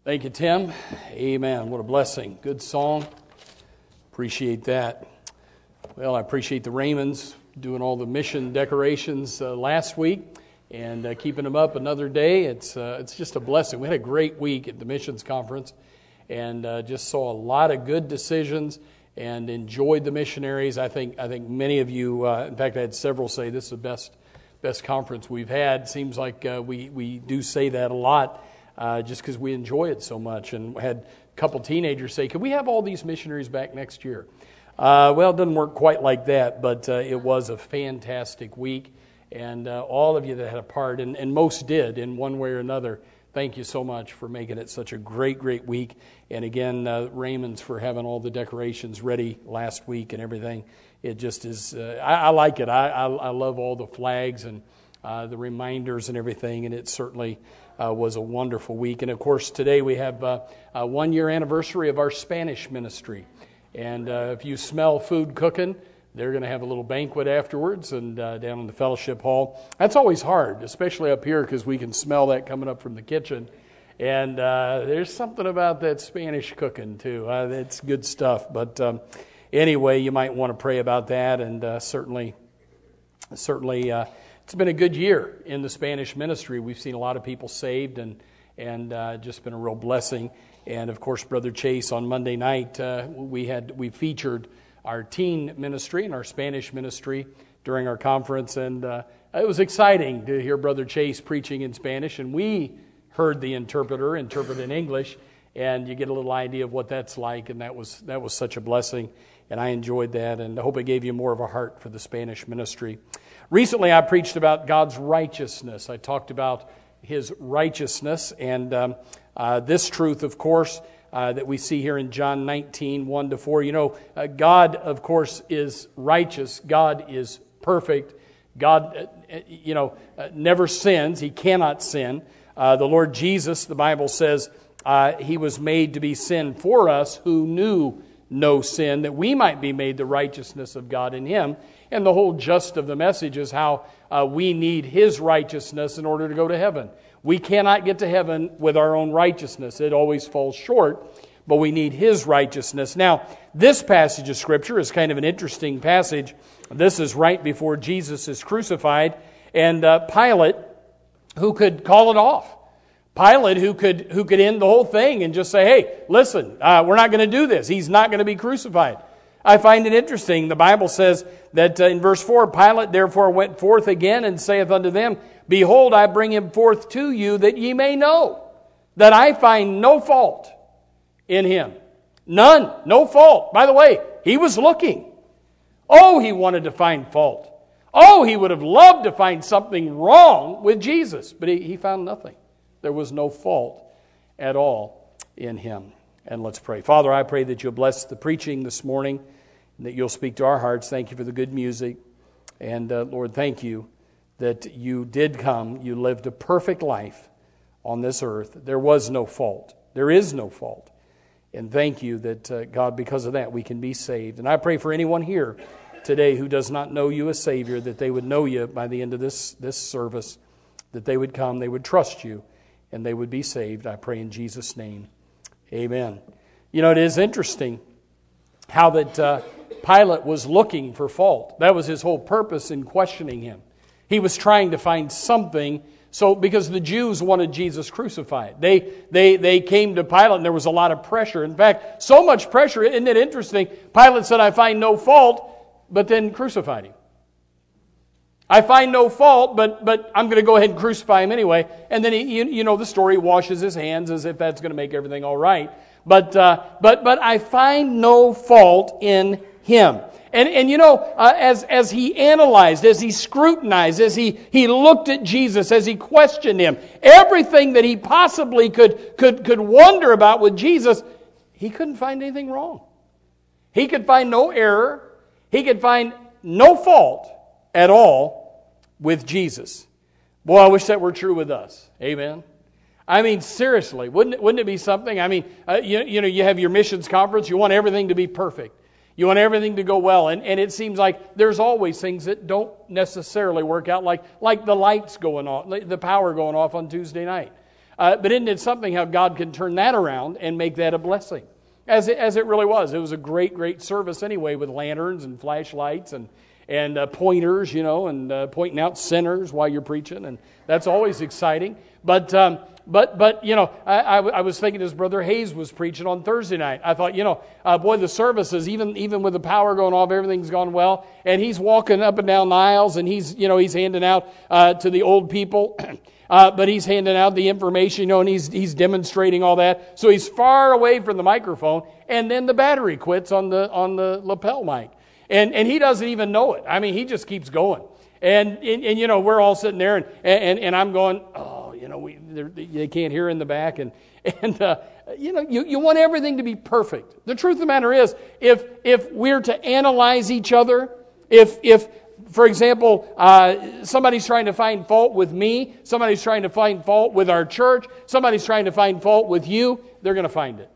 Thank you, Tim. Amen. What a blessing. Good song. Appreciate that. Well, I appreciate the Raymonds doing all the mission decorations last week and keeping them up another day. It's just a blessing. We had a great week at the missions conference and just saw a lot of good decisions and enjoyed the missionaries. I think many of you, in fact, I had several say this is the best conference we've had. Seems like we do say that a lot. Just because we enjoy it so much, and had a couple teenagers say, "Can we have all these missionaries back next year?" Well, it doesn't work quite like that, but it was a fantastic week, and all of you that had a part, and most did in one way or another, thank you so much for making it such a great week. And again, Raymond's for having all the decorations ready last week and everything. It just is, I like it. I love all the flags and the reminders and everything, and it certainly was a wonderful week. And of course, today we have a 1 year anniversary of our Spanish ministry. And if you smell food cooking, they're going to have a little banquet afterwards and down in the fellowship hall. That's always hard, especially up here because we can smell that coming up from the kitchen. And there's something about that Spanish cooking too. It's good stuff. But anyway, you might want to pray about that, and certainly it's been a good year in the Spanish ministry. We've seen a lot of people saved and just been a real blessing. And of course, Brother Chase, on Monday night, we featured our teen ministry and our Spanish ministry during our conference. And it was exciting to hear Brother Chase preaching in Spanish. And we heard the interpreter interpret in English. And you get a little idea of what that's like. And that was such a blessing. And I enjoyed that. And I hope it gave you more of a heart for the Spanish ministry. Recently, I preached about God's righteousness. I talked about His righteousness, and this truth, of course, that we see here in John 19, 1-4. You know, God, of course, is righteous. God is perfect. God, never sins. He cannot sin. The Lord Jesus, the Bible says, He was made to be sin for us who knew no sin, that we might be made the righteousness of God in Him. And the whole gist of the message is how we need His righteousness in order to go to heaven. We cannot get to heaven with our own righteousness. It always falls short, but we need His righteousness. Now, this passage of Scripture is kind of an interesting passage. This is right before Jesus is crucified, and Pilate, who could call it off. Pilate, who could end the whole thing and just say, "Hey, listen, we're not going to do this. He's not going to be crucified." I find it interesting. The Bible says that in verse 4, Pilate therefore went forth again and saith unto them, "Behold, I bring him forth to you, that ye may know that I find no fault in him." None, no fault. By the way, he was looking. Oh, he wanted to find fault. Oh, he would have loved to find something wrong with Jesus, but he found nothing. There was no fault at all in Him. And let's pray. Father, I pray that you'll bless the preaching this morning and that you'll speak to our hearts. Thank you for the good music. And Lord, thank you that you did come. You lived a perfect life on this earth. There was no fault. There is no fault. And thank you that, God, because of that, we can be saved. And I pray for anyone here today who does not know you as Savior, that they would know you by the end of this service, that they would come, they would trust you, and they would be saved. I pray in Jesus' name. Amen. You know, it is interesting how that Pilate was looking for fault. That was his whole purpose in questioning him. He was trying to find something, because the Jews wanted Jesus crucified. They came to Pilate and there was a lot of pressure. In fact, so much pressure, isn't it interesting? Pilate said, "I find no fault," but then crucified him. I find no fault, but I'm going to go ahead and crucify him anyway. And then the story, washes his hands as if that's going to make everything all right. But I find no fault in him. And as he analyzed, as he scrutinized, as he looked at Jesus, as he questioned him, everything that he possibly could wonder about with Jesus, he couldn't find anything wrong. He could find no error. He could find no fault at all with Jesus. Boy, I wish that were true with us. Amen. I mean, seriously, wouldn't it be something? I mean, you have your missions conference. You want everything to be perfect. You want everything to go well. And it seems like there's always things that don't necessarily work out, like the lights going off, the power going off on Tuesday night. But isn't it something how God can turn that around and make that a blessing? As it really was. It was a great, great service anyway, with lanterns and flashlights and pointers, and pointing out sinners while you're preaching, and that's always exciting. But I was thinking as Brother Hayes was preaching on Thursday night, I thought, boy, the services, even with the power going off, everything's gone well, and he's walking up and down the aisles, and he's handing out to the old people. But he's handing out the information, and he's demonstrating all that. So he's far away from the microphone, and then the battery quits on the lapel mic. And he doesn't even know it. I mean, he just keeps going. And we're all sitting there, and I'm going, they can't hear in the back. And you want everything to be perfect. The truth of the matter is, if we're to analyze each other, if for example, somebody's trying to find fault with me, somebody's trying to find fault with our church, somebody's trying to find fault with you, they're going to find it.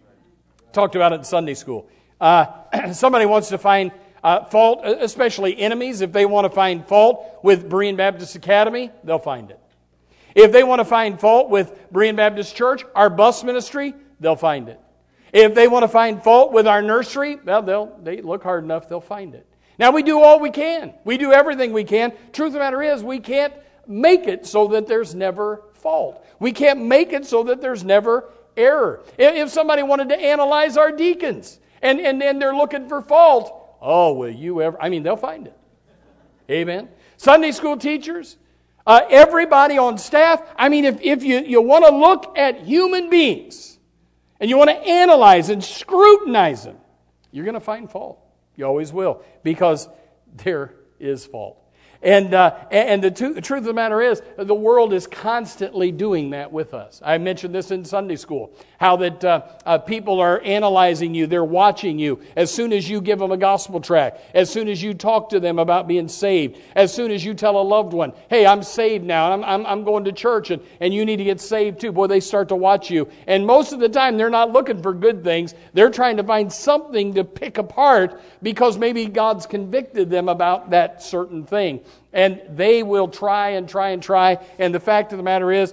Talked about it in Sunday school. Somebody wants to find fault, especially enemies, if they want to find fault with Berean Baptist Academy, they'll find it. If they want to find fault with Berean Baptist Church, our bus ministry, they'll find it. If they want to find fault with our nursery, well, they look hard enough, they'll find it. Now, we do all we can. We do everything we can. Truth of the matter is, we can't make it so that there's never fault. We can't make it so that there's never error. If somebody wanted to analyze our deacons and they're looking for fault, will you ever? I mean, they'll find it. Amen. Sunday school teachers, everybody on staff. I mean, if you want to look at human beings and you want to analyze and scrutinize them, you're going to find fault. You always will, because there is fault. And the truth of the matter is, the world is constantly doing that with us. I mentioned this in Sunday school, how that people are analyzing you, they're watching you. As soon as you give them a gospel tract, as soon as you talk to them about being saved, as soon as you tell a loved one, hey, I'm saved now, I'm going to church, and you need to get saved too. Boy, they start to watch you. And most of the time, they're not looking for good things. They're trying to find something to pick apart because maybe God's convicted them about that certain thing. And they will try and try and try. And the fact of the matter is,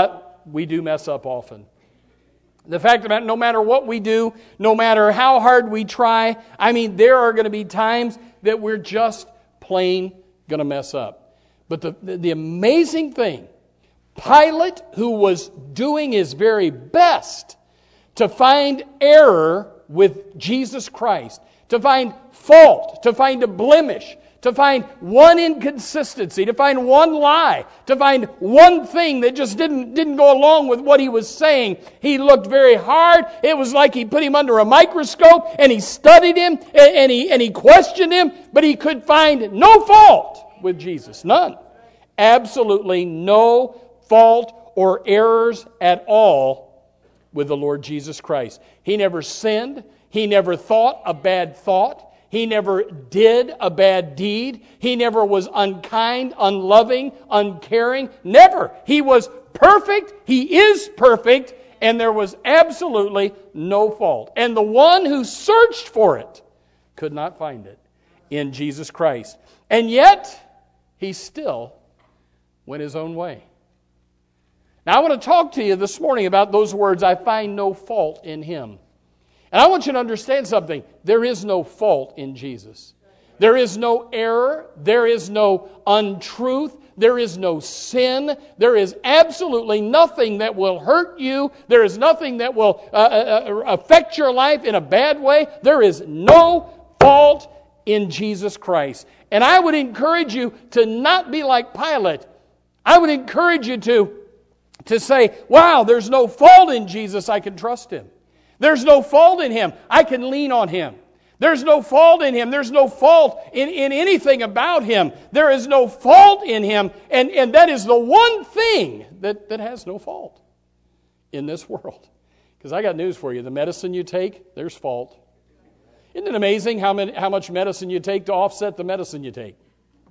we do mess up often. The fact of the matter, no matter what we do, no matter how hard we try, I mean, there are going to be times that we're just plain going to mess up. But the amazing thing, Pilate, who was doing his very best to find error with Jesus Christ, to find fault, to find a blemish, to find one inconsistency, to find one lie, to find one thing that just didn't go along with what he was saying. He looked very hard. It was like he put him under a microscope and he studied him and he questioned him, but he could find no fault with Jesus. None. Absolutely no fault or errors at all with the Lord Jesus Christ. He never sinned. He never thought a bad thought. He never did a bad deed. He never was unkind, unloving, uncaring. Never. He was perfect. He is perfect. And there was absolutely no fault. And the one who searched for it could not find it in Jesus Christ. And yet, he still went his own way. Now, I want to talk to you this morning about those words, I find no fault in him. And I want you to understand something. There is no fault in Jesus. There is no error. There is no untruth. There is no sin. There is absolutely nothing that will hurt you. There is nothing that will affect your life in a bad way. There is no fault in Jesus Christ. And I would encourage you to not be like Pilate. I would encourage you to say, wow, there's no fault in Jesus. I can trust him. There's no fault in him. I can lean on him. There's no fault in him. There's no fault in anything about him. There is no fault in him. And that is the one thing that has no fault in this world. Because I got news for you. The medicine you take, there's fault. Isn't it amazing how much medicine you take to offset the medicine you take?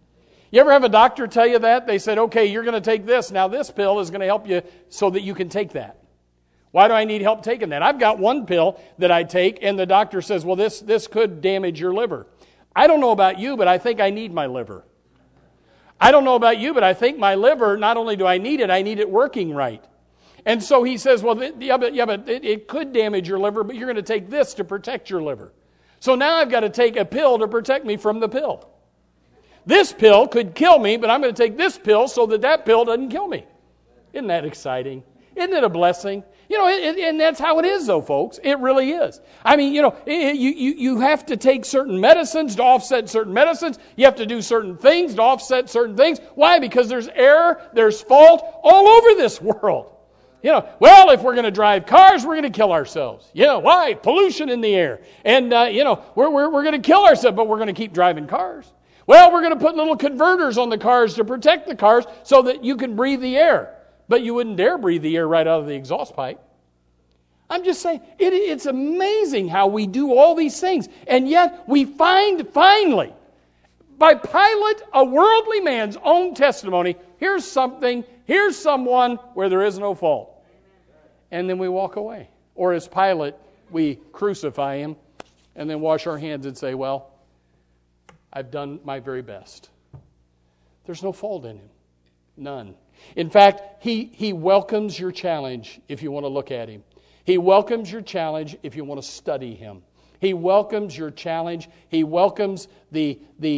You ever have a doctor tell you that? They said, okay, you're going to take this. Now this pill is going to help you so that you can take that. Why do I need help taking that? I've got one pill that I take, and the doctor says, well, this could damage your liver. I don't know about you, but I think I need my liver. I don't know about you, but I think my liver, not only do I need it working right. And so he says, well, but it could damage your liver, but you're going to take this to protect your liver. So now I've got to take a pill to protect me from the pill. This pill could kill me, but I'm going to take this pill so that pill doesn't kill me. Isn't that exciting? Isn't it a blessing? And that's how it is, though, folks. It really is. I mean, you have to take certain medicines to offset certain medicines. You have to do certain things to offset certain things. Why? Because there's error, there's fault all over this world. Well, if we're going to drive cars, we're going to kill ourselves. Why? Pollution in the air. And, we're going to kill ourselves, but we're going to keep driving cars. Well, we're going to put little converters on the cars to protect the cars so that you can breathe the air. But you wouldn't dare breathe the air right out of the exhaust pipe. I'm just saying, it's amazing how we do all these things. And yet we find finally, by Pilate, a worldly man's own testimony, here's someone where there is no fault. And then we walk away. Or as Pilate, we crucify him and then wash our hands and say, well, I've done my very best. There's no fault in him. None. In fact, he welcomes your challenge if you want to look at him. He welcomes your challenge if you want to study him. He welcomes your challenge. He welcomes the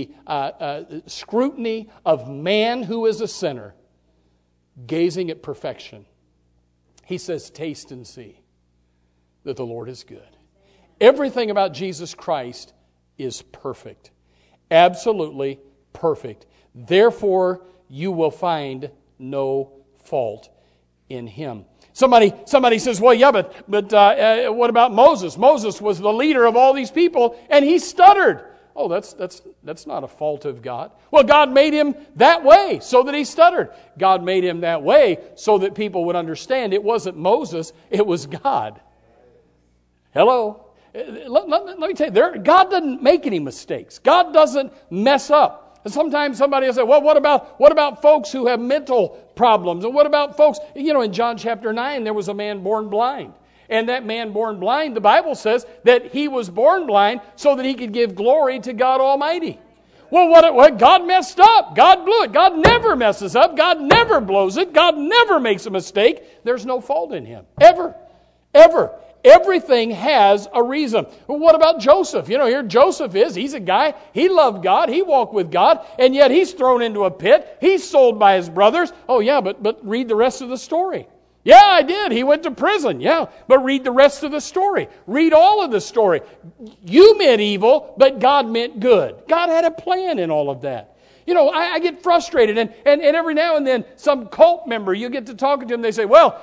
scrutiny of man who is a sinner, gazing at perfection. He says, taste and see that the Lord is good. Everything about Jesus Christ is perfect. Absolutely perfect. Therefore, you will find no fault in him. Somebody says, well, yeah, but what about Moses? Moses was the leader of all these people, and he stuttered. Oh, that's not a fault of God. Well, God made him that way so that he stuttered. God made him that way so that people would understand it wasn't Moses, it was God. Hello? Let me tell you, God doesn't make any mistakes. God doesn't mess up. And sometimes somebody will say, well, what about folks who have mental problems? And what about folks, in John chapter 9, there was a man born blind. And that man born blind, the Bible says that he was born blind so that he could give glory to God Almighty. Well, what God messed up. God blew it. God never messes up. God never blows it. God never makes a mistake. There's no fault in him. Ever. Ever. Everything has a reason. Well, what about Joseph? Here Joseph is. He's a guy. He loved God. He walked with God. And yet he's thrown into a pit. He's sold by his brothers. Oh, yeah, but read the rest of the story. Yeah, I did. He went to prison. Yeah, but read the rest of the story. Read all of the story. You meant evil, but God meant good. God had a plan in all of that. I get frustrated, and every now and then some cult member, you get to talking to them, they say, well,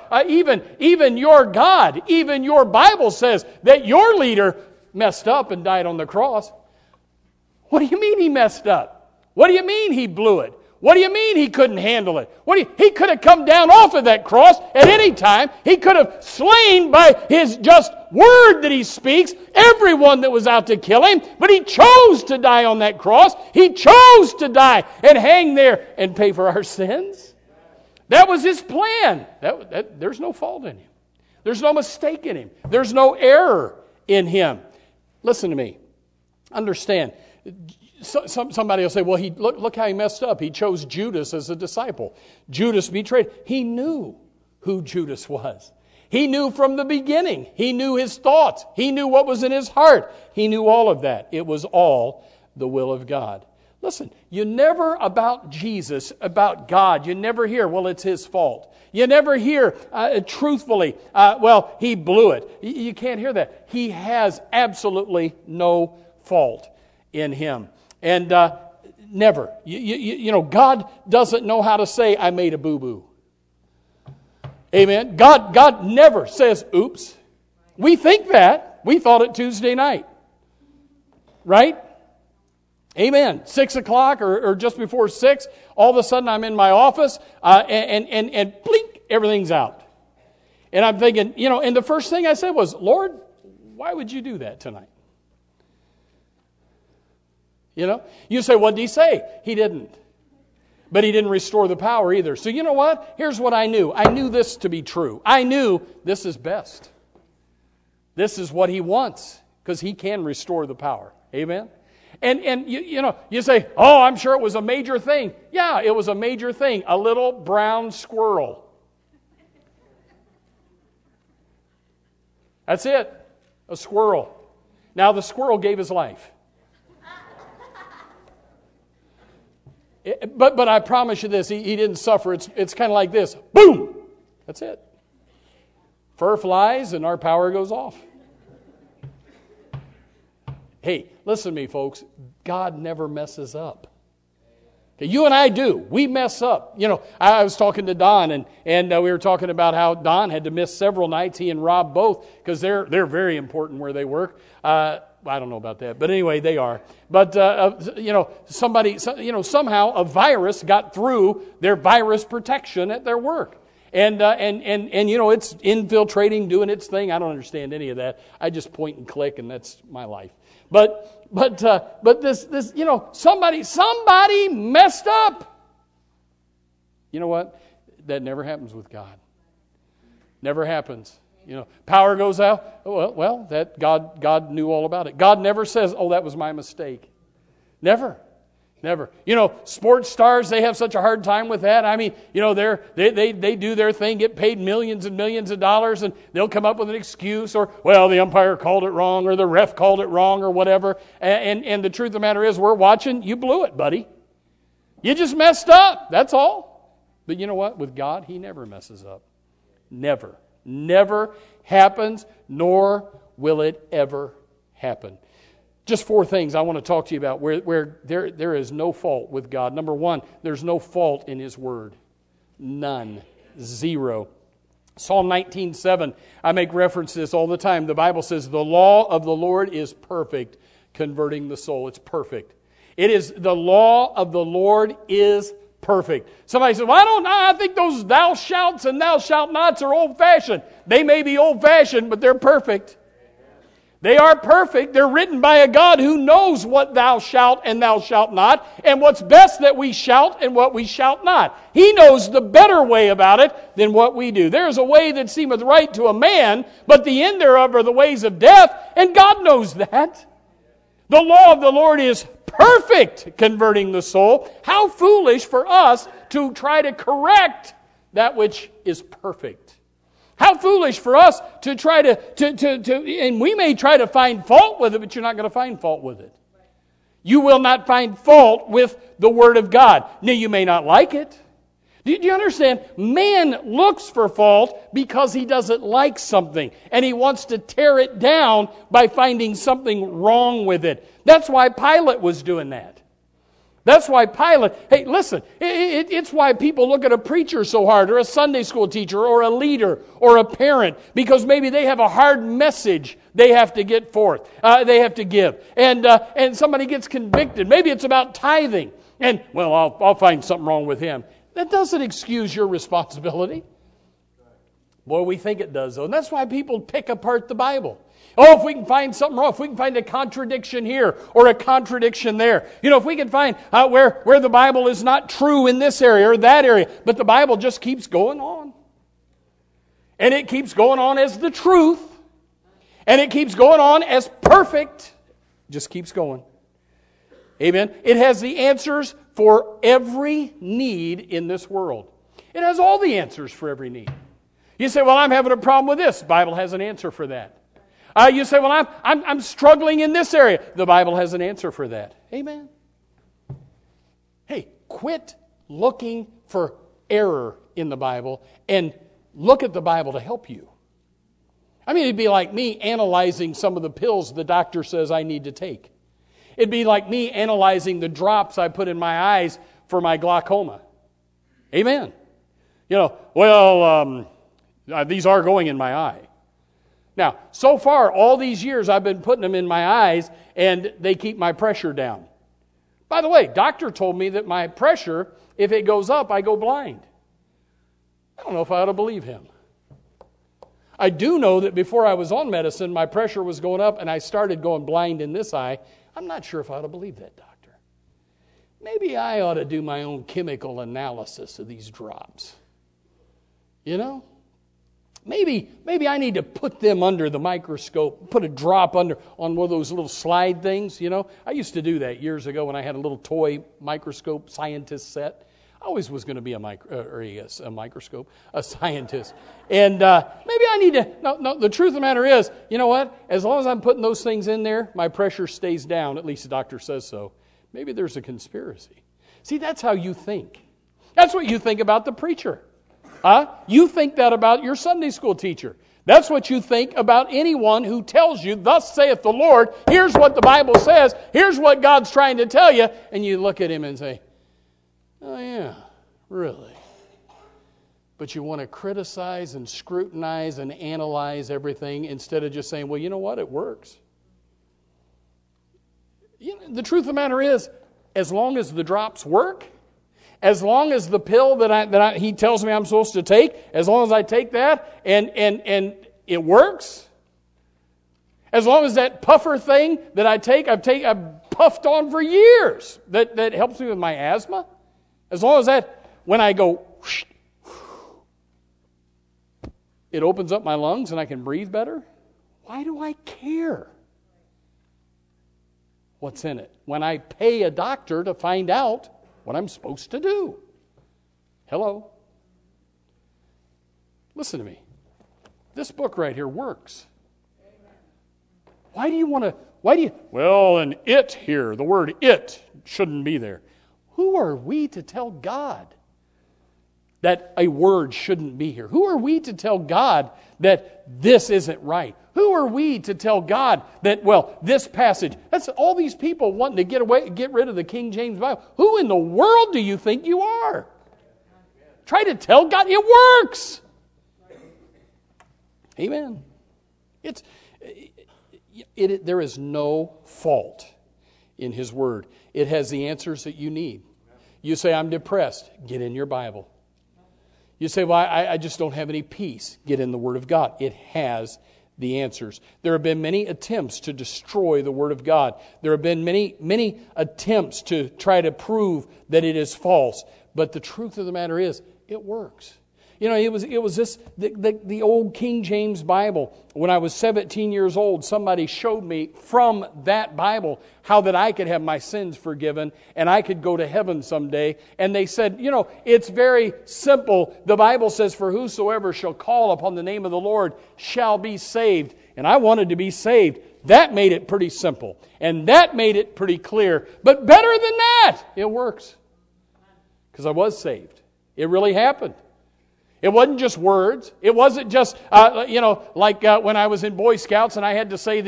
even your God, even your Bible says that your leader messed up and died on the cross. What do you mean he messed up? What do you mean he blew it? What do you mean he couldn't handle it? He could have come down off of that cross at any time. He could have slain by his just word that he speaks everyone that was out to kill him. But he chose to die on that cross. He chose to die and hang there and pay for our sins. That was his plan. There's no fault in him. There's no mistake in him. There's no error in him. Listen to me. Understand. Somebody will say, well, look how he messed up. He chose Judas as a disciple. Judas betrayed. He knew who Judas was. He knew from the beginning. He knew his thoughts. He knew what was in his heart. He knew all of that. It was all the will of God. Listen, you never about Jesus, about God, you never hear, well, it's his fault. You never hear truthfully, well, he blew it. You can't hear that. He has absolutely no fault in him. And never. God doesn't know how to say, I made a boo-boo. Amen. God never says, oops. We think that. We thought it Tuesday night. Right? Amen. 6 o'clock or just before 6, all of a sudden I'm in my office and blink, everything's out. And I'm thinking, and the first thing I said was, Lord, why would you do that tonight? You say, what did he say? He didn't. But he didn't restore the power either. So you know what? Here's what I knew. I knew this to be true. I knew this is best. This is what he wants because he can restore the power. Amen? And you say, oh, I'm sure it was a major thing. Yeah, it was a major thing. A little brown squirrel. That's it. A squirrel. Now the squirrel gave his life. But I promise you this, he didn't suffer. It's kind of like this. Boom! That's it. Fur flies and our power goes off. Hey, listen to me, folks. God never messes up. Okay, you and I do. We mess up. You know, I was talking to Don, and we were talking about how Don had to miss several nights, he and Rob both, because they're very important where they work. I don't know about that, but anyway, they are. But, somehow a virus got through their virus protection at their work. And it's infiltrating, doing its thing. I don't understand any of that. I just point and click, and that's my life. But this somebody messed up. You know what? That never happens with God. Never happens. You know, power goes out. Well, that God knew all about it. God never says, "Oh, that was my mistake." Never. You know, sports stars, they have such a hard time with that. I mean, you know, they do their thing, get paid millions and millions of dollars, and they'll come up with an excuse, or, well, the umpire called it wrong, or the ref called it wrong, or whatever. And the truth of the matter is, we're watching, you blew it, buddy. You just messed up, that's all. But you know what? With God, He never messes up. Never. Never happens, nor will it ever happen. Just 4 things I want to talk to you about where there is no fault with God. Number 1, there's no fault in His Word. None. 0. Psalm 19:7, I make reference to this all the time. The Bible says, the law of the Lord is perfect, converting the soul. It's perfect. It is, the law of the Lord is perfect. Somebody says, well, I think those thou shalts and thou shalt nots are old-fashioned. They may be old-fashioned, but they're perfect. They are perfect. They're written by a God who knows what thou shalt and thou shalt not, and what's best that we shout and what we shout not. He knows the better way about it than what we do. There is a way that seemeth right to a man, but the end thereof are the ways of death, and God knows that. The law of the Lord is perfect, converting the soul. How foolish for us to try to correct that which is perfect. How foolish for us to try to, and we may try to find fault with it, but you're not going to find fault with it. You will not find fault with the Word of God. Now, you may not like it. Do you understand? Man looks for fault because he doesn't like something, and he wants to tear it down by finding something wrong with it. That's why Pilate was doing that. That's why Pilate, hey, listen, it's why people look at a preacher so hard, or a Sunday school teacher, or a leader, or a parent, because maybe they have a hard message they have to get forth, they have to give. And somebody gets convicted. Maybe it's about tithing. And, well, I'll find something wrong with him. That doesn't excuse your responsibility. Boy, we think it does, though. And that's why people pick apart the Bible. Oh, if we can find something wrong, if we can find a contradiction here or a contradiction there. You know, if we can find where the Bible is not true in this area or that area, but the Bible just keeps going on. And it keeps going on as the truth. And it keeps going on as perfect. Just keeps going. Amen. It has the answers for every need in this world. It has all the answers for every need. You say, well, I'm having a problem with this. The Bible has an answer for that. You say, well, I'm struggling in this area. The Bible has an answer for that. Amen. Hey, quit looking for error in the Bible and look at the Bible to help you. I mean, it'd be like me analyzing some of the pills the doctor says I need to take. It'd be like me analyzing the drops I put in my eyes for my glaucoma. Amen. You know, well, these are going in my eye. Now, so far, all these years I've been putting them in my eyes, and they keep my pressure down. By the way, doctor told me that my pressure, if it goes up, I go blind. I don't know if I ought to believe him. I do know that before I was on medicine, my pressure was going up, and I started going blind in this eye. I'm not sure if I ought to believe that, doctor. Maybe I ought to do my own chemical analysis of these drops. You know? Maybe I need to put them under the microscope, put a drop under on one of those little slide things, you know. I used to do that years ago when I had a little toy microscope scientist set. I always was going to be a microscope, a scientist. And maybe I need to, no, the truth of the matter is, you know what? As long as I'm putting those things in there, my pressure stays down. At least the doctor says so. Maybe there's a conspiracy. See, that's how you think. That's what you think about the preacher. You think that about your Sunday school teacher. That's what you think about anyone who tells you, thus saith the Lord, here's what the Bible says, here's what God's trying to tell you, and you look at him and say, oh yeah, really? But you want to criticize and scrutinize and analyze everything instead of just saying, well, you know what, it works. The truth of the matter is, as long as the drops work, as long as the pill that he tells me I'm supposed to take, as long as I take that and it works, as long as that puffer thing that I've puffed on for years that helps me with my asthma, as long as that, when I go, it opens up my lungs and I can breathe better, why do I care what's in it when I pay a doctor to find out what I'm supposed to do? Hello? Listen to me. This book right here works. Why do you, well, and it here, the word it shouldn't be there. Who are we to tell God that a word shouldn't be here? Who are we to tell God that this isn't right? Who are we to tell God that, well, this passage, that's all these people wanting to get rid of the King James Bible. Who in the world do you think you are? Try to tell God it works. Amen. There is no fault in His Word. It has the answers that you need. You say, I'm depressed. Get in your Bible. You say, well, I just don't have any peace. Get in the Word of God. It has the answers. There have been many attempts to destroy the Word of God. There have been many attempts to try to prove that it is false. But the truth of the matter is, it works. You know, it was this the old King James Bible. When I was 17 years old, somebody showed me from that Bible how that I could have my sins forgiven and I could go to heaven someday. And they said, you know, it's very simple. The Bible says, for whosoever shall call upon the name of the Lord shall be saved. And I wanted to be saved. That made it pretty simple. And that made it pretty clear. But better than that, it works. Because I was saved. It really happened. It wasn't just words. It wasn't just, like when I was in Boy Scouts and I had to say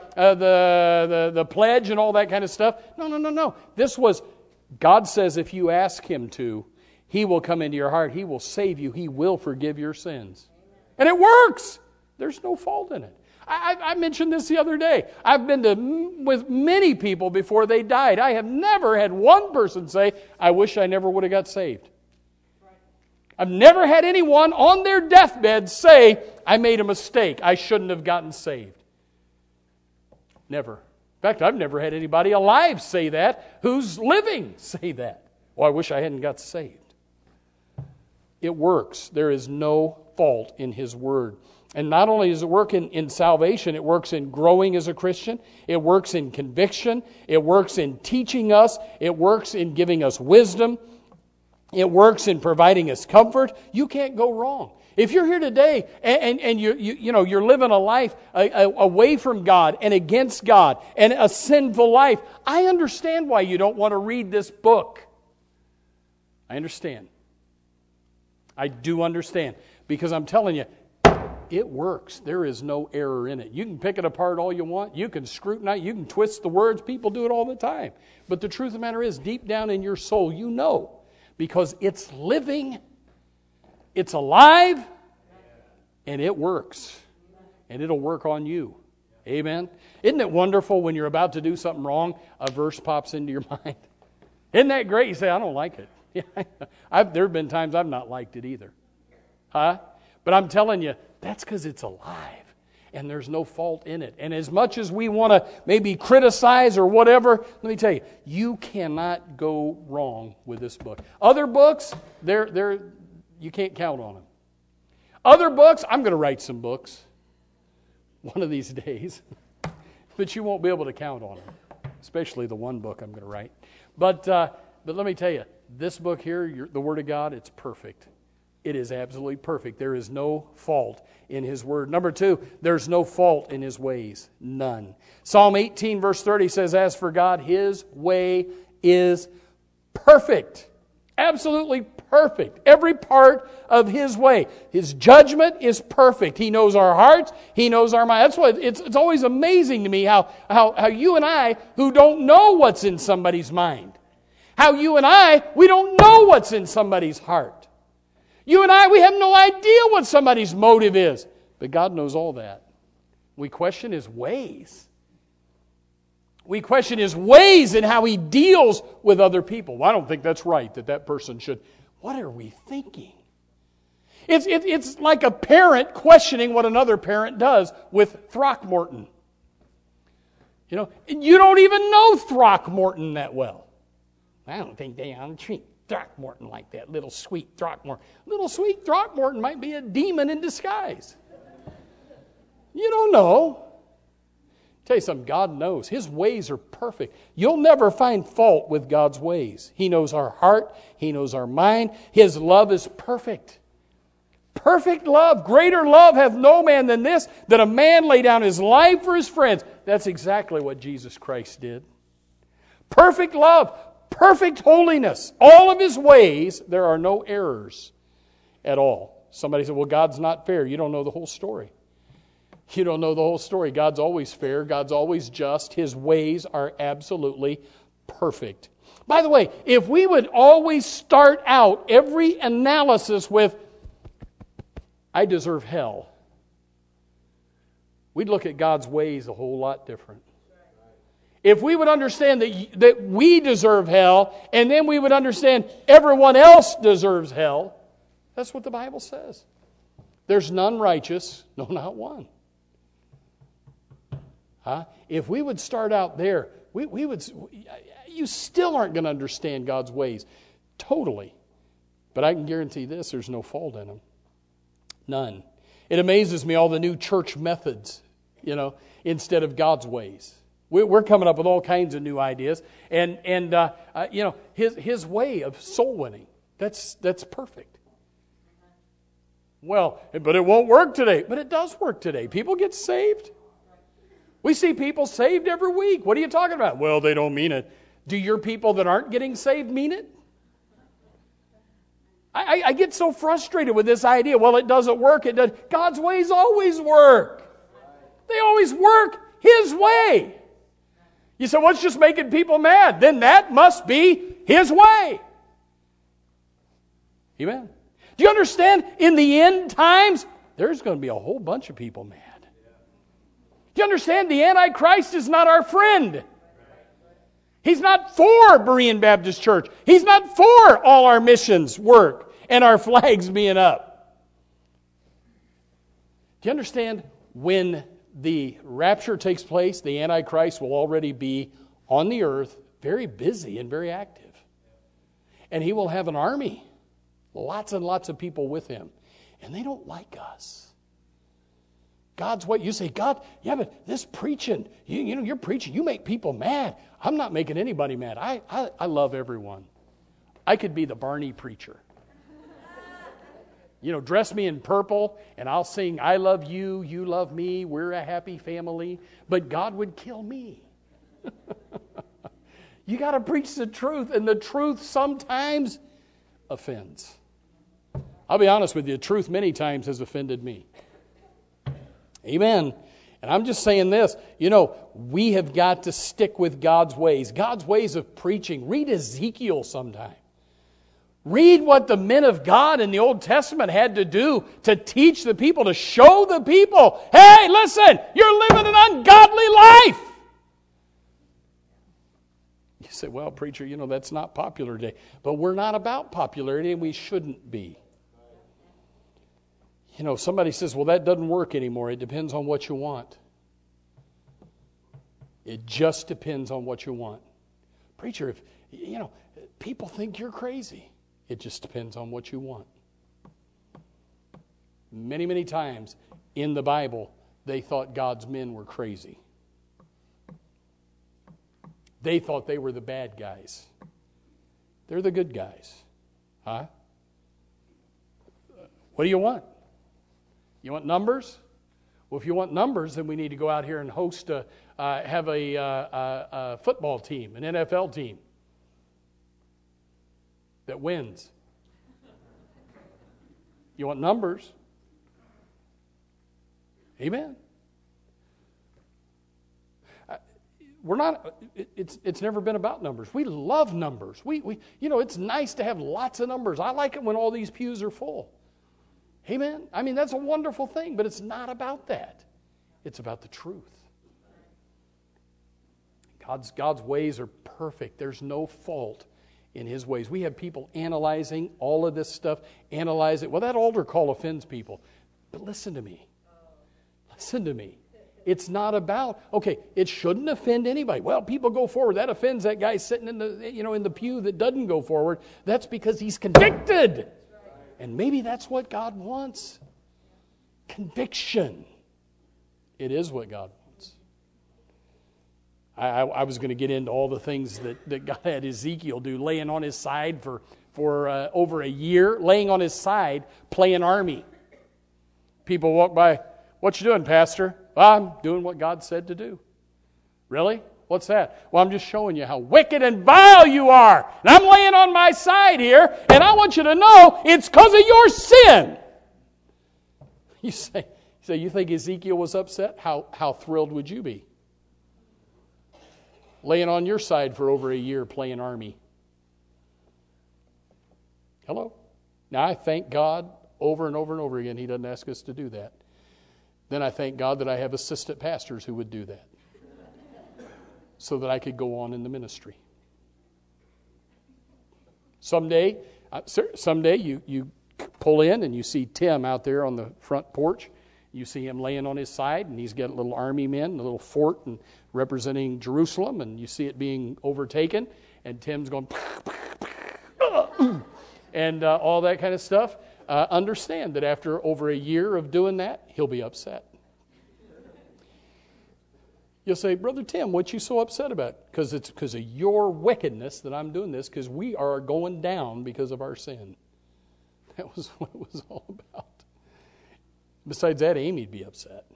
the pledge and all that kind of stuff. No. This was, God says if you ask Him to, He will come into your heart. He will save you. He will forgive your sins. And it works. There's no fault in it. I mentioned this the other day. I've been with many people before they died. I have never had one person say, I wish I never would have got saved. I've never had anyone on their deathbed say, I made a mistake. I shouldn't have gotten saved. Never. In fact, I've never had anybody alive say that who's living say that. Well, I wish I hadn't got saved. It works. There is no fault in His Word. And not only does it work in salvation, it works in growing as a Christian. It works in conviction. It works in teaching us. It works in giving us wisdom. It works in providing us comfort. You can't go wrong. If you're here today and you're living a life away from God and against God and a sinful life, I understand why you don't want to read this book. I understand. I do understand. Because I'm telling you, it works. There is no error in it. You can pick it apart all you want. You can scrutinize. You can twist the words. People do it all the time. But the truth of the matter is, deep down in your soul, you know. Because it's living, it's alive, and it works. And it'll work on you. Amen? Isn't it wonderful when you're about to do something wrong, a verse pops into your mind? Isn't that great? You say, I don't like it. There have been times I've not liked it either. But I'm telling you, that's because it's alive. And there's no fault in it. And as much as we want to maybe criticize or whatever, let me tell you, you cannot go wrong with this book. Other books, you can't count on them. Other books, I'm going to write some books one of these days. But you won't be able to count on them. Especially the one book I'm going to write. But let me tell you, this book here, the Word of God, it's perfect. It is absolutely perfect. There is no fault in His Word. Number 2, there's no fault in His ways. None. Psalm 18 verse 30 says, as for God, His way is perfect. Absolutely perfect. Every part of His way. His judgment is perfect. He knows our hearts. He knows our mind. That's why it's always amazing to me how you and I, who don't know what's in somebody's mind, how you and I, we don't know what's in somebody's heart. You and I, we have no idea what somebody's motive is. But God knows all that. We question His ways. We question His ways and how He deals with other people. Well, I don't think that's right that person should. What are we thinking? It's like a parent questioning what another parent does with Throckmorton. You know, you don't even know Throckmorton that well. I don't think they treat Throckmorton like that. Little sweet Throckmorton. Little sweet Throckmorton might be a demon in disguise. You don't know. Tell you something, God knows. His ways are perfect. You'll never find fault with God's ways. He knows our heart. He knows our mind. His love is perfect. Perfect love. Greater love hath no man than this, that a man lay down his life for his friends. That's exactly what Jesus Christ did. Perfect love. Perfect holiness. All of His ways, there are no errors at all. Somebody said, well, God's not fair. You don't know the whole story. You don't know the whole story. God's always fair. God's always just. His ways are absolutely perfect. By the way, if we would always start out every analysis with, I deserve hell, we'd look at God's ways a whole lot different. If we would understand that we deserve hell, and then we would understand everyone else deserves hell, that's what the Bible says. There's none righteous, no, not one. If we would start out there, we would. You still aren't going to understand God's ways totally. But I can guarantee this, there's no fault in them. None. It amazes me all the new church methods, instead of God's ways. We're coming up with all kinds of new ideas. And His way of soul winning, that's perfect. Well, but it won't work today. But it does work today. People get saved. We see people saved every week. What are you talking about? Well, they don't mean it. Do your people that aren't getting saved mean it? I get so frustrated with this idea. Well, it doesn't work. It does. God's ways always work. They always work His way. You say, what's just making people mad? Then that must be His way. Amen. Do you understand? In the end times, there's going to be a whole bunch of people mad. Do you understand? The Antichrist is not our friend. He's not for Berean Baptist Church. He's not for all our missions work and our flags being up. Do you understand? When the rapture takes place, the Antichrist will already be on the earth, very busy and very active. And he will have an army, lots and lots of people with him. And they don't like us. God's way. You say, God, yeah, but this preaching, you're preaching, you make people mad. I'm not making anybody mad. I love everyone. I could be the Barney preacher. Dress me in purple and I'll sing, I love you, you love me, we're a happy family. But God would kill me. You got to preach the truth, and the truth sometimes offends. I'll be honest with you, truth many times has offended me. Amen. And I'm just saying this, we have got to stick with God's ways of preaching. Read Ezekiel sometime. Read what the men of God in the Old Testament had to do to teach the people, to show the people, hey, listen, you're living an ungodly life. You say, well, preacher, that's not popular today. But we're not about popularity, and we shouldn't be. Somebody says, well, that doesn't work anymore. It depends on what you want. It just depends on what you want. Preacher, if people think you're crazy. It just depends on what you want. Many, many times in the Bible, they thought God's men were crazy. They thought they were the bad guys. They're the good guys. Huh? What do you want? You want numbers? Well, if you want numbers, then we need to go out here and have a football team, an NFL team that wins. You want numbers? Amen. We're not. It's never been about numbers. We love numbers. We it's nice to have lots of numbers. I like it when all these pews are full. Amen. I mean, that's a wonderful thing, but it's not about that. It's about the truth. God's ways are perfect. There's no fault in His ways. We have people analyzing all of this stuff. Analyze it. Well, that altar call offends people. But listen to me. Listen to me. It's not about, okay, it shouldn't offend anybody. Well, people go forward. That offends that guy sitting in the pew that doesn't go forward. That's because he's convicted. And maybe that's what God wants. Conviction. It is what God wants. I was going to get into all the things that God had Ezekiel do, laying on his side for over a year, laying on his side, playing army. People walk by, "What you doing, Pastor?" "Well, I'm doing what God said to do." "Really? What's that?" "Well, I'm just showing you how wicked and vile you are. And I'm laying on my side here, and I want you to know it's because of your sin." You say, you think Ezekiel was upset? How thrilled would you be? Laying on your side for over a year playing army. Hello? Now, I thank God over and over and over again He doesn't ask us to do that. Then I thank God that I have assistant pastors who would do that so that I could go on in the ministry. Someday you pull in and you see Tim out there on the front porch. You see him laying on his side, and he's got little army men, a little fort and representing Jerusalem, and you see it being overtaken, and Tim's going, and all that kind of stuff. Understand that after over a year of doing that, he'll be upset. You'll say, "Brother Tim, what you so upset about?" "Because it's because of your wickedness that I'm doing this, because we are going down because of our sin." That was what it was all about. Besides that, Amy'd be upset.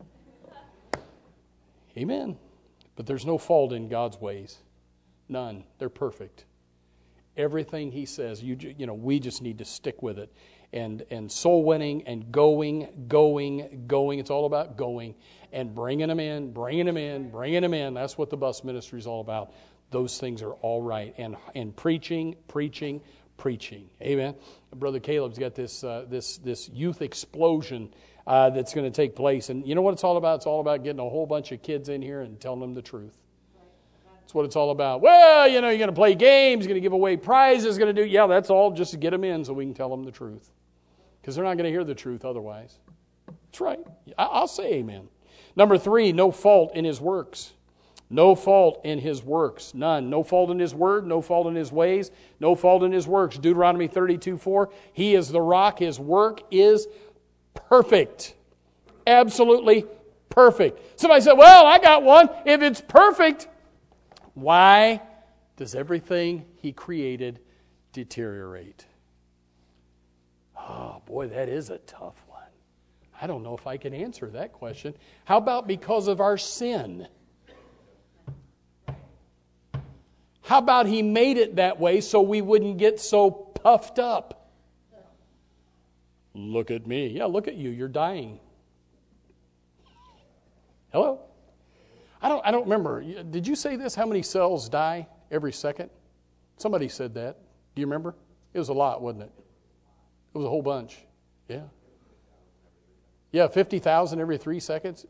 Amen. But there's no fault in God's ways. None. They're perfect. Everything He says, we just need to stick with it. And soul winning and going. It's all about going and bringing them in. That's what the bus ministry is all about. Those things are all right. And preaching. Amen. Brother Caleb's got this youth explosion that's going to take place. And you know what it's all about? It's all about getting a whole bunch of kids in here and telling them the truth. That's what it's all about. Well, you're going to play games, you're going to give away prizes, going to do... Yeah, that's all just to get them in so we can tell them the truth. Because they're not going to hear the truth otherwise. That's right. I'll say amen. Number 3, no fault in His works. No fault in His works. None. No fault in His word. No fault in His ways. No fault in His works. Deuteronomy 32:4. He is the rock. His work is perfect. Absolutely perfect. Somebody said, "Well, I got one. If it's perfect, why does everything He created deteriorate?" Oh, boy, that is a tough one. I don't know if I can answer that question. How about because of our sin? How about He made it that way so we wouldn't get so puffed up? Look at me. Yeah, look at you. You're dying. Hello? I don't remember. Did you say this? How many cells die every second? Somebody said that. Do you remember? It was a lot, wasn't it? It was a whole bunch. Yeah. Yeah, 50,000 every 3 seconds.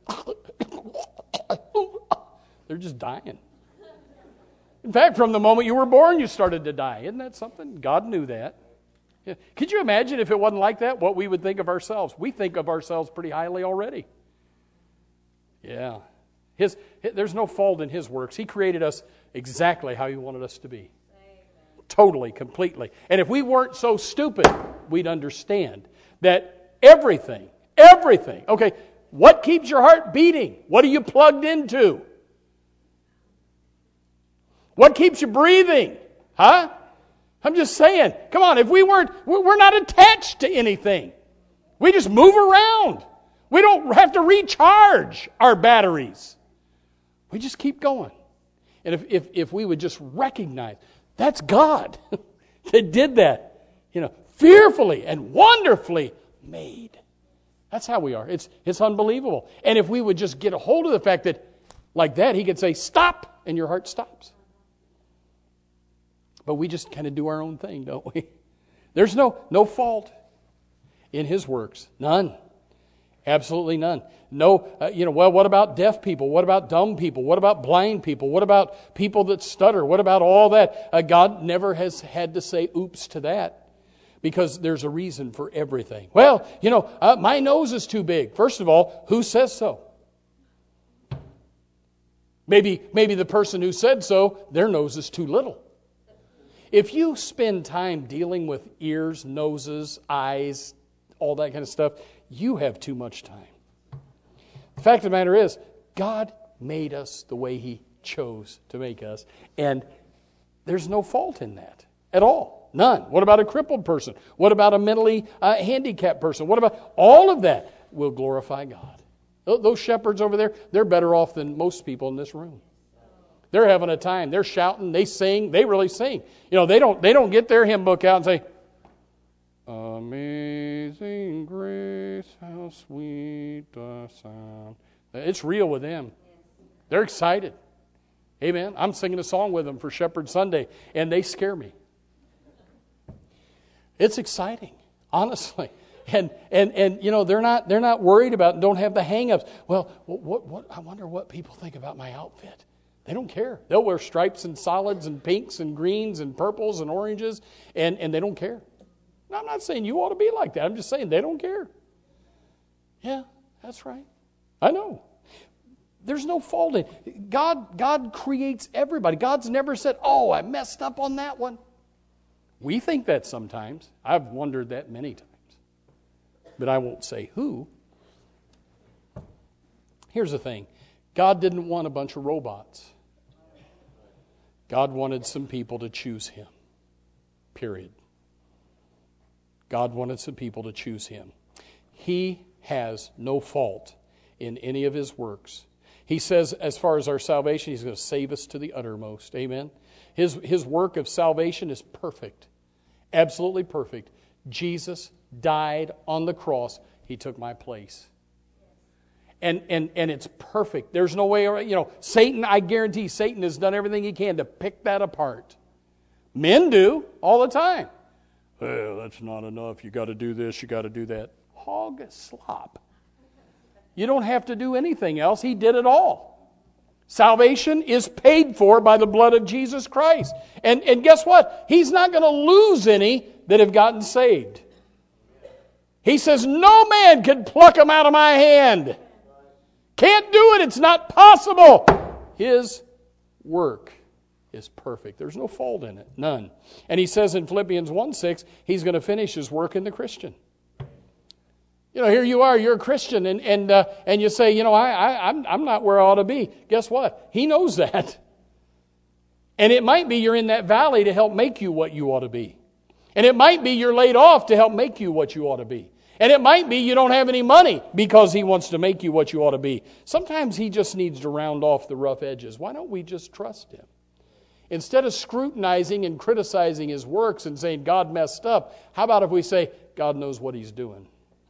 They're just dying. In fact, from the moment you were born, you started to die. Isn't that something? God knew that. Yeah. Could you imagine if it wasn't like that, what we would think of ourselves? We think of ourselves pretty highly already. Yeah. There's no fault in His works. He created us exactly how He wanted us to be. Amen. Totally, completely. And if we weren't so stupid, we'd understand that everything, okay, what keeps your heart beating? What are you plugged into? What keeps you breathing? Huh? I'm just saying, come on, if we're not attached to anything. We just move around. We don't have to recharge our batteries. We just keep going. And if we would just recognize, that's God that did that, fearfully and wonderfully made. That's how we are. It's unbelievable. And if we would just get a hold of the fact that, like that, He could say, stop, and your heart stops. But we just kind of do our own thing, don't we? There's no fault in His works. None. Absolutely none. No, well, what about deaf people? What about dumb people? What about blind people? What about people that stutter? What about all that? God never has had to say oops to that, because there's a reason for everything. Well, my nose is too big. First of all, who says so? Maybe the person who said so, their nose is too little. If you spend time dealing with ears, noses, eyes, all that kind of stuff, you have too much time. The fact of the matter is, God made us the way He chose to make us, and there's no fault in that at all. None. What about a crippled person? What about a mentally handicapped person? What about all of that? Will glorify God. Those shepherds over there, they're better off than most people in this room. They're having a time. They're shouting. They sing. They really sing. They don't get their hymn book out and say, "Amazing grace, how sweet the sound." It's real with them. They're excited. Amen. I'm singing a song with them for Shepherd Sunday, and they scare me. It's exciting, honestly. And they're not worried about and don't have the hang-ups. Well, what I wonder what people think about my outfit. They don't care. They'll wear stripes and solids and pinks and greens and purples and oranges, and they don't care. Now, I'm not saying you ought to be like that. I'm just saying they don't care. Yeah, that's right. I know. There's no fault in it. God creates everybody. God's never said, "Oh, I messed up on that one." We think that sometimes. I've wondered that many times. But I won't say who. Here's the thing. God didn't want a bunch of robots. God wanted some people to choose Him. Period. God wanted some people to choose Him. He has no fault in any of His works. He says, as far as our salvation, He's going to save us to the uttermost. Amen? His work of salvation is perfect. Absolutely perfect. Jesus died on the cross. He took my place. And it's perfect. There's no way around. Satan, I guarantee Satan has done everything he can to pick that apart. Men do all the time. Well, that's not enough. You got to do this, you got to do that. Hog slop. You don't have to do anything else. He did it all. Salvation is paid for by the blood of Jesus Christ. And guess what? He's not going to lose any that have gotten saved. He says, no man can pluck them out of my hand. Can't do it. It's not possible. His work is perfect. There's no fault in it. None. And He says in Philippians 1:6, He's going to finish His work in the Christian. Here you are, you're a Christian, and you say, I'm not where I ought to be. Guess what? He knows that. And it might be you're in that valley to help make you what you ought to be. And it might be you're laid off to help make you what you ought to be. And it might be you don't have any money because He wants to make you what you ought to be. Sometimes He just needs to round off the rough edges. Why don't we just trust Him? Instead of scrutinizing and criticizing His works and saying God messed up, how about if we say God knows what He's doing?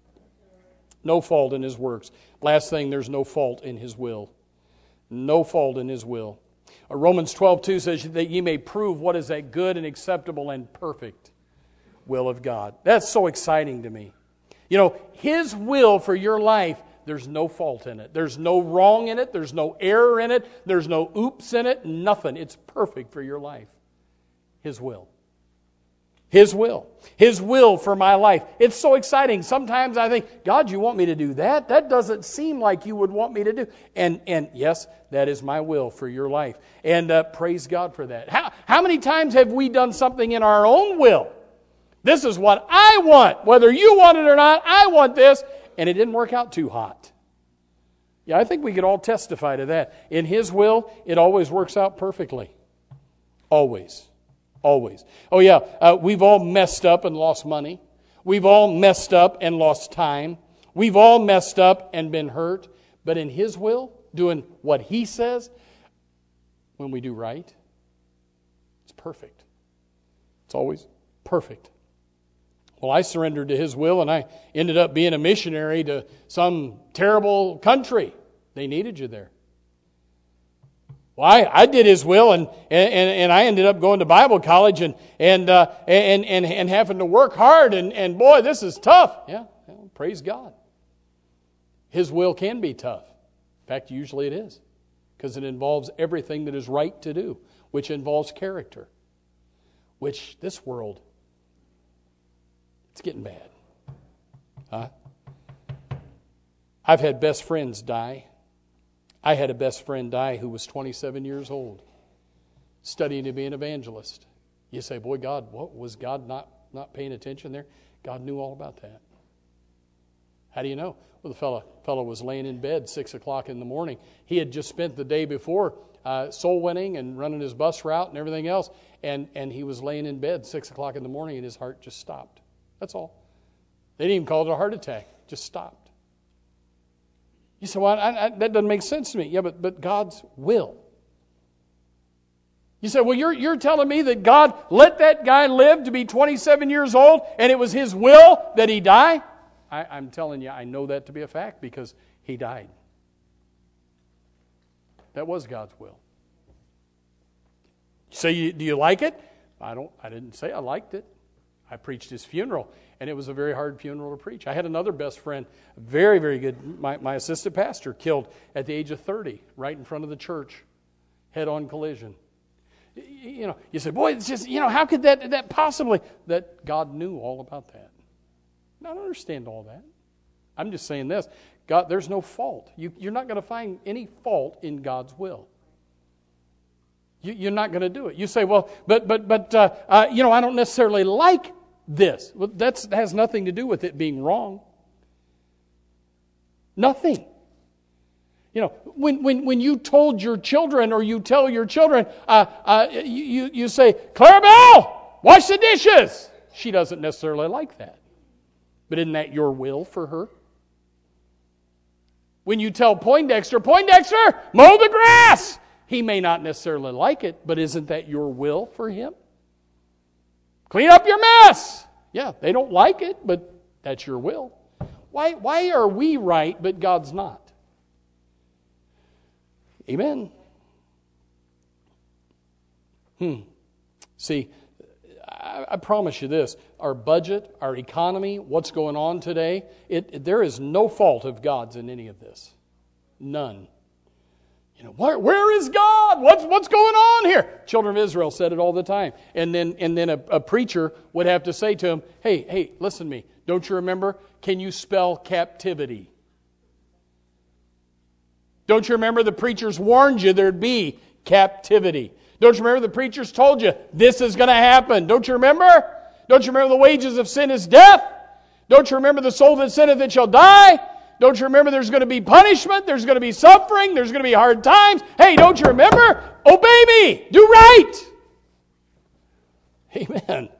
No fault in His works. Last thing, there's no fault in His will. No fault in His will. Romans 12:2 says that ye may prove what is that good and acceptable and perfect will of God. That's so exciting to me. His will for your life, there's no fault in it. There's no wrong in it. There's no error in it. There's no oops in it. Nothing. It's perfect for your life. His will. His will. His will for my life. It's so exciting. Sometimes I think, God, you want me to do that? That doesn't seem like you would want me to do. And yes, that is my will for your life. And praise God for that. How many times have we done something in our own will? This is what I want. Whether you want it or not, I want this. And it didn't work out too hot. Yeah, I think we could all testify to that. In His will, it always works out perfectly. Always. Always. Oh yeah, we've all messed up and lost money. We've all messed up and lost time. We've all messed up and been hurt. But in His will, doing what He says, when we do right, it's perfect. It's always perfect. Well, I surrendered to His will, and I ended up being a missionary to some terrible country. They needed you there. Well, I did His will, and I ended up going to Bible college and having to work hard, and boy, this is tough. Yeah, well, praise God. His will can be tough. In fact, usually it is, because it involves everything that is right to do, which involves character, which this world, it's getting bad. Huh? I've had best friends die. I had a best friend die who was 27 years old, studying to be an evangelist. You say, boy, God, what was God not paying attention there? God knew all about that. How do you know? Well, the fellow was laying in bed 6 o'clock in the morning. He had just spent the day before soul winning and running his bus route and everything else, and he was laying in bed 6 o'clock in the morning, and his heart just stopped. That's all. They didn't even call it a heart attack. Just stopped. You say, well, that doesn't make sense to me. Yeah, but God's will. You say, well, you're telling me that God let that guy live to be 27 years old and it was His will that he die? I'm telling you, I know that to be a fact because he died. That was God's will. You say, do you like it? I didn't say I liked it. I preached his funeral, and it was a very hard funeral to preach. I had another best friend, very, very good, my assistant pastor, killed at the age of 30, right in front of the church, head-on collision. You say, boy, it's just, how could that possibly, that God knew all about that. I don't understand all that. I'm just saying this, God, there's no fault. You're not going to find any fault in God's will. You're not going to do it. You say, well, but I don't necessarily like this. Well, that has nothing to do with it being wrong. Nothing. When you told your children or you tell your children, you say, Clarabelle, wash the dishes. She doesn't necessarily like that. But isn't that your will for her? When you tell Poindexter, mow the grass. He may not necessarily like it, but isn't that your will for him? Clean up your mess. Yeah, they don't like it, but that's your will. Why are we right, but God's not? Amen. See, I promise you this, our budget, our economy, what's going on today, there is no fault of God's in any of this. None. Where is God? What's going on here? Children of Israel said it all the time. And then a preacher would have to say to him, hey, listen to me. Don't you remember? Can you spell captivity? Don't you remember the preachers warned you there'd be captivity? Don't you remember the preachers told you this is going to happen? Don't you remember? Don't you remember the wages of sin is death? Don't you remember the soul that sinneth it shall die? Don't you remember there's going to be punishment, there's going to be suffering, there's going to be hard times? Hey, don't you remember? Obey me. Do right. Amen.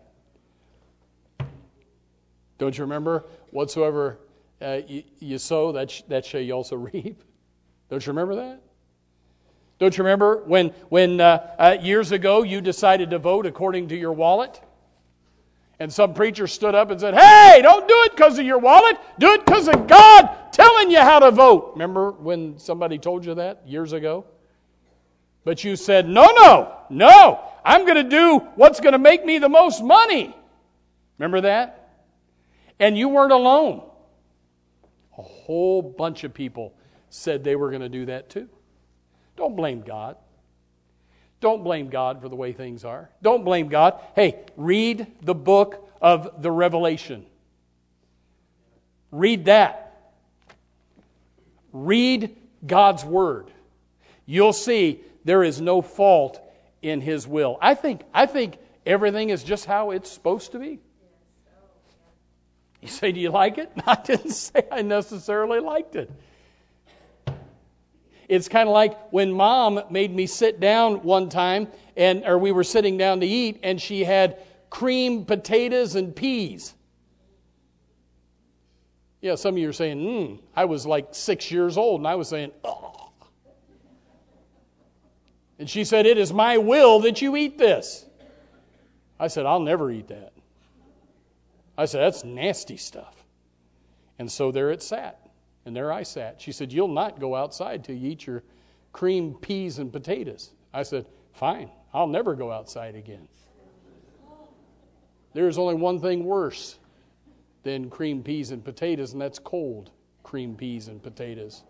Don't you remember? Whatsoever you sow, that shall you also reap. Don't you remember that? Don't you remember when years ago you decided to vote according to your wallet? And some preacher stood up and said, hey, don't do it because of your wallet. Do it because of God telling you how to vote. Remember when somebody told you that years ago? But you said, no. I'm going to do what's going to make me the most money. Remember that? And you weren't alone. A whole bunch of people said they were going to do that too. Don't blame God. Don't blame God for the way things are. Don't blame God. Hey, read the book of the Revelation. Read that. Read God's Word. You'll see there is no fault in His will. I think everything is just how it's supposed to be. You say, do you like it? I didn't say I necessarily liked it. It's kind of like when Mom made me sit down one time, or we were sitting down to eat, and she had creamed potatoes and peas. Yeah, some of you are saying, I was like 6 years old, and I was saying, oh. And she said, it is my will that you eat this. I said, I'll never eat that. I said, that's nasty stuff. And so there it sat. And there I sat. She said, you'll not go outside till you eat your creamed peas and potatoes. I said, fine, I'll never go outside again. There's only one thing worse than creamed peas and potatoes, and that's cold creamed peas and potatoes.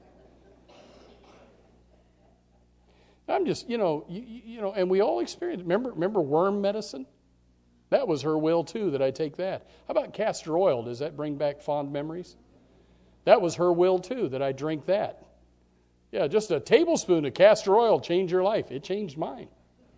I'm just, and we all experience. Remember worm medicine? That was her will too, that I take that. How about castor oil? Does that bring back fond memories? That was her will too, that I drink that. Yeah, just a tablespoon of castor oil changed your life. It changed mine.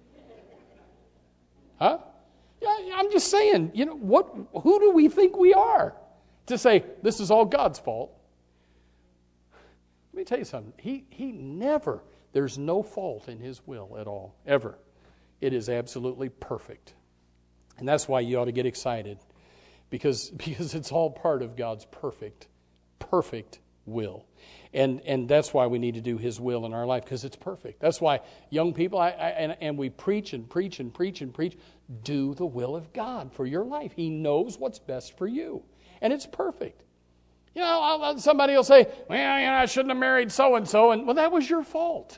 Huh? Yeah, I'm just saying, who do we think we are to say this is all God's fault? Let me tell you something. He never, there's no fault in His will at all, ever. It is absolutely perfect. And that's why you ought to get excited, because it's all part of God's perfect will. And that's why we need to do His will in our life, because it's perfect. That's why young people, and we preach and preach and preach and preach, do the will of God for your life. He knows what's best for you, and it's perfect. Somebody will say, well, I shouldn't have married so-and-so, and well, that was your fault.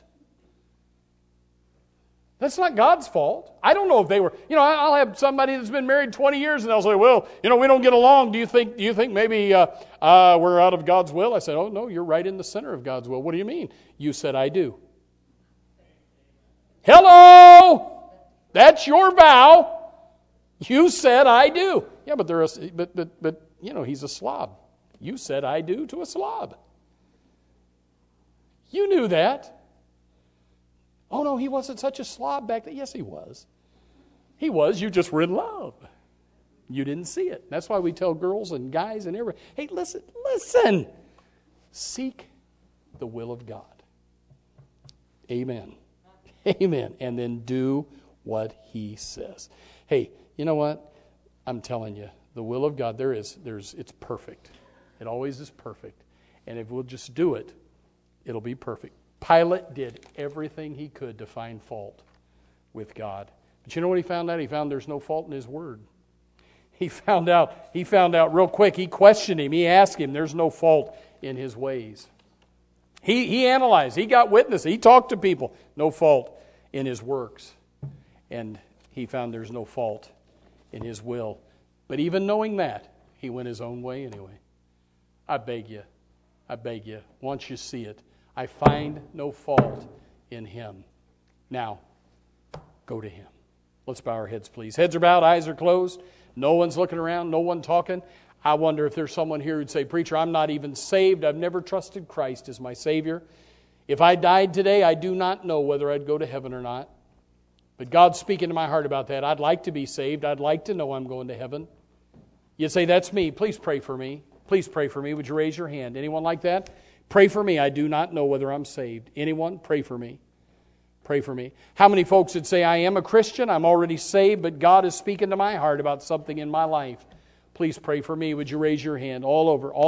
That's not God's fault. I don't know if they were, I'll have somebody that's been married 20 years and they'll say, well, we don't get along. Do you think maybe we're out of God's will? I said, oh, no, you're right in the center of God's will. What do you mean? You said, I do. Hello! That's your vow. You said, I do. Yeah, but he's a slob. You said, I do to a slob. You knew that. Oh, no, he wasn't such a slob back then. Yes, he was. He was. You just were in love. You didn't see it. That's why we tell girls and guys and everybody, hey, listen. Seek the will of God. Amen. Amen. And then do what He says. Hey, you know what? I'm telling you, the will of God, it's perfect. It always is perfect. And if we'll just do it, it'll be perfect. Pilate did everything he could to find fault with God. But you know what he found out? He found there's no fault in His word. He found out real quick. He questioned Him. He asked Him. There's no fault in His ways. He analyzed. He got witness. He talked to people. No fault in His works. And he found there's no fault in His will. But even knowing that, he went his own way anyway. I beg you, once you see it, I find no fault in Him. Now, go to Him. Let's bow our heads, please. Heads are bowed, eyes are closed. No one's looking around, no one talking. I wonder if there's someone here who'd say, preacher, I'm not even saved. I've never trusted Christ as my Savior. If I died today, I do not know whether I'd go to heaven or not. But God's speaking to my heart about that. I'd like to be saved. I'd like to know I'm going to heaven. You'd say, that's me. Please pray for me. Please pray for me. Would you raise your hand? Anyone like that? Pray for me. I do not know whether I'm saved. Anyone? Pray for me. Pray for me. How many folks would say, I am a Christian, I'm already saved, but God is speaking to my heart about something in my life. Please pray for me. Would you raise your hand? All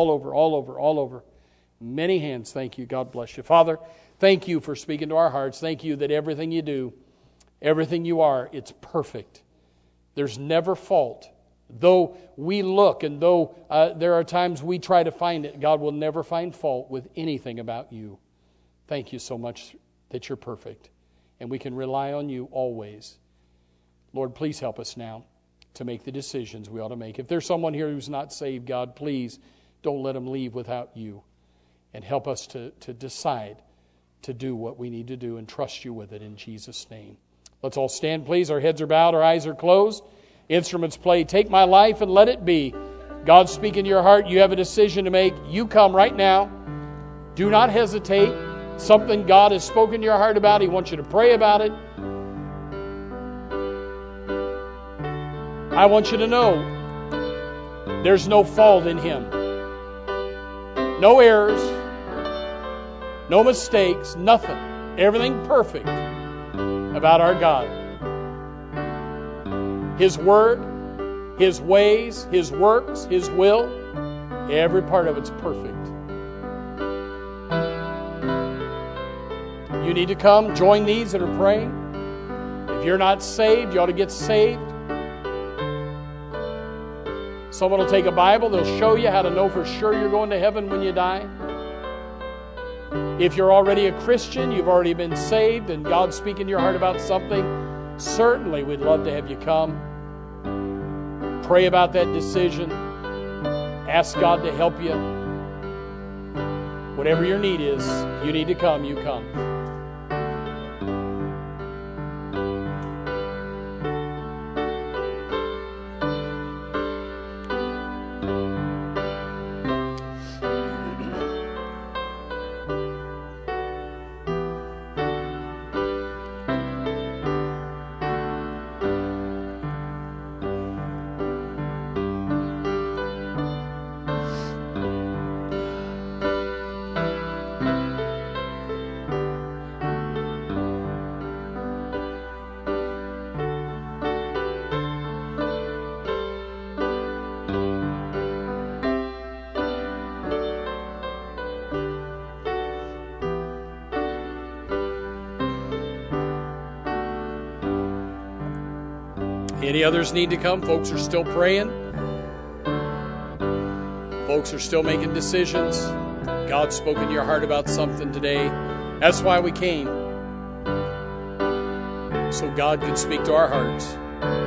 over. Many hands. Thank you. God bless you. Father, thank you for speaking to our hearts. Thank you that everything you do, everything you are, it's perfect. There's never fault. Though we look and though there are times we try to find it, God will never find fault with anything about you. Thank you so much that you're perfect. And we can rely on you always. Lord, please help us now to make the decisions we ought to make. If there's someone here who's not saved, God, please don't let them leave without you. And help us to decide to do what we need to do and trust you with it in Jesus' name. Let's all stand, please. Our heads are bowed, our eyes are closed. Instruments play, Take My Life and Let It Be. God's speaking to your heart. You have a decision to make. You come right now. Do not hesitate. Something God has spoken to your heart about. He wants you to pray about it. I want you to know there's no fault in Him. No errors. No mistakes, nothing. Everything perfect about our God. His Word, His ways, His works, His will, every part of it's perfect. You need to come, join these that are praying. If you're not saved, you ought to get saved. Someone will take a Bible, they'll show you how to know for sure you're going to heaven when you die. If you're already a Christian, you've already been saved, and God's speaking to your heart about something, certainly we'd love to have you come. Pray about that decision. Ask God to help you. Whatever your need is, you need to come, you come. Any others need to come? Folks are still praying. Folks are still making decisions. God's spoken to your heart about something today. That's why we came. So God can speak to our hearts.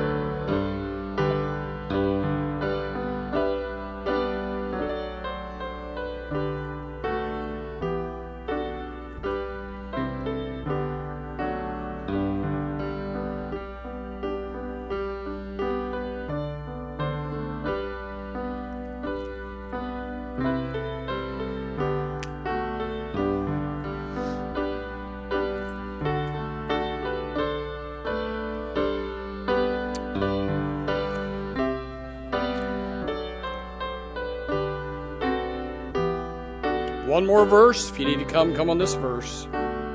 One more verse. If you need to come on this verse.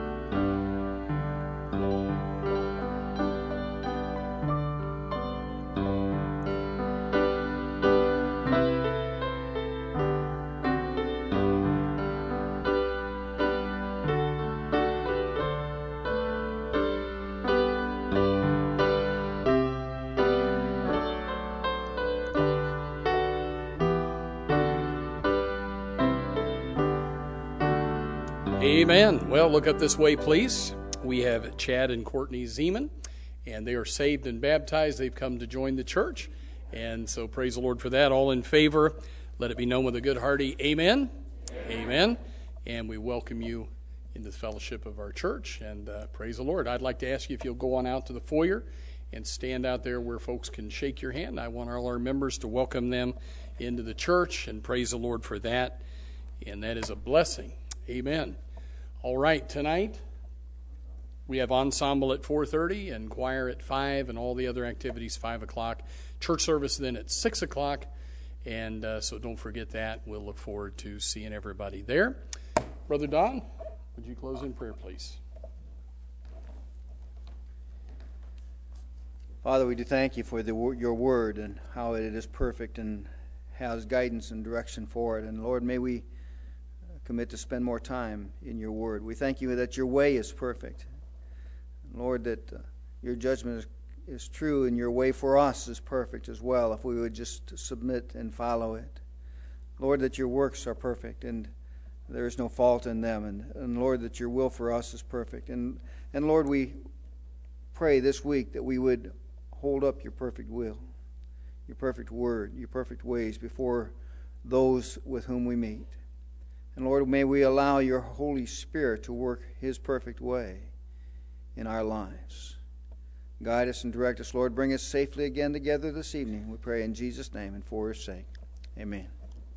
Amen. Well, look up this way, please. We have Chad and Courtney Zeman, and they are saved and baptized. They've come to join the church, and so praise the Lord for that. All in favor, let it be known with a good hearty amen. Amen. And we welcome you into the fellowship of our church, and praise the Lord. I'd like to ask you if you'll go on out to the foyer and stand out there where folks can shake your hand. I want all our members to welcome them into the church, and praise the Lord for that. And that is a blessing. Amen. All right, tonight we have ensemble at 4:30 and choir at 5 and all the other activities 5 o'clock. Church service then at 6 o'clock, and so don't forget that. We'll look forward to seeing everybody there. Brother Don, would you close in prayer, please? Father, we do thank you for your word and how it is perfect and has guidance and direction for it. And Lord, may we commit to spend more time in your word. We thank you that your way is perfect. Lord, that your judgment is true and your way for us is perfect as well, if we would just submit and follow it. Lord, that your works are perfect and there is no fault in them. And Lord, that your will for us is perfect. And Lord, we pray this week that we would hold up your perfect will, your perfect word, your perfect ways before those with whom we meet. And Lord, may we allow your Holy Spirit to work his perfect way in our lives. Guide us and direct us, Lord. Bring us safely again together this evening. We pray in Jesus' name and for his sake. Amen.